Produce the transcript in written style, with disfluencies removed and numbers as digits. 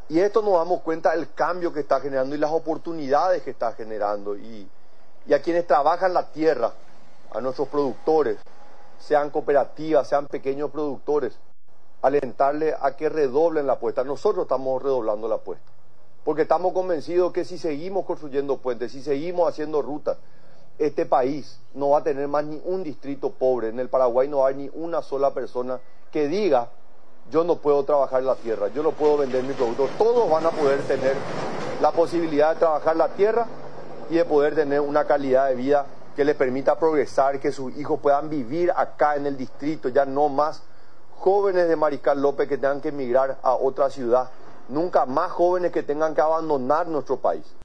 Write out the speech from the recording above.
Y esto nos damos cuenta del cambio que está generando y las oportunidades que está generando. Y a quienes trabajan la tierra, a nuestros productores, sean cooperativas, sean pequeños productores, alentarles a que redoblen la apuesta. Nosotros estamos redoblando la apuesta, porque estamos convencidos que si seguimos construyendo puentes, si seguimos haciendo rutas, este país no va a tener más ni un distrito pobre. En el Paraguay no hay ni una sola persona que diga: yo no puedo trabajar la tierra, yo no puedo vender mi producto. Todos van a poder tener la posibilidad de trabajar la tierra y de poder tener una calidad de vida que les permita progresar, que sus hijos puedan vivir acá en el distrito, ya no más jóvenes de Mariscal López que tengan que emigrar a otra ciudad, nunca más jóvenes que tengan que abandonar nuestro país.